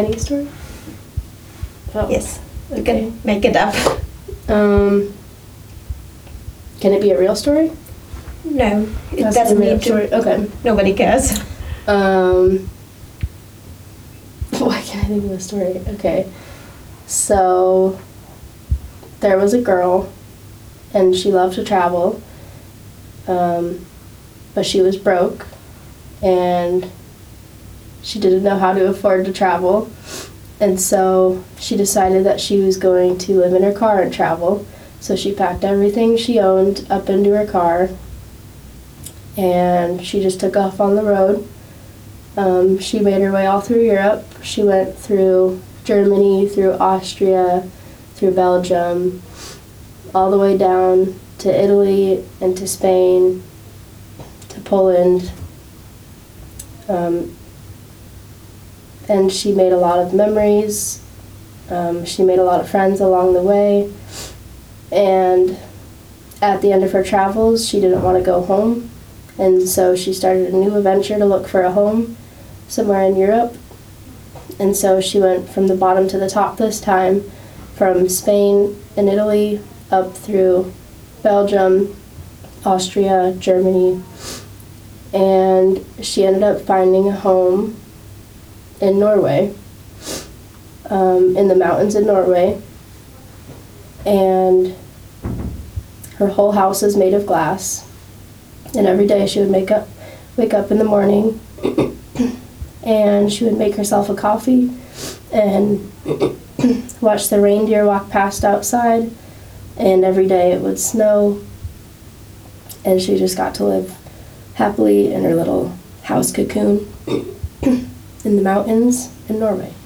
Any story? Oh. Yes, you Okay. can make it up. Can it be a real story? No, it Has doesn't be a real need story. to. Okay. Nobody cares. Why can't I think of a story? Okay. So, there was a girl, and she loved to travel, but she was broke, and she didn't know how to afford to travel, and so she decided that she was going to live in her car and travel. So she packed everything she owned up into her car, and she just took off on the road. She made her way all through Europe. She went through Germany, through Austria, through Belgium, all the way down to Italy and to Spain, to Poland. And she made a lot of memories. She made a lot of friends along the way. And at the end of her travels, she didn't want to go home. And so she started a new adventure to look for a home somewhere in Europe. And so she went from the bottom to the top this time, from Spain and Italy up through Belgium, Austria, Germany. And she ended up finding a home in Norway, in the mountains in Norway. And her whole house is made of glass. And every day she would wake up in the morning and she would make herself a coffee and watch the reindeer walk past outside. And every day it would snow, and she just got to live happily in her little house cocoon in the mountains in Norway.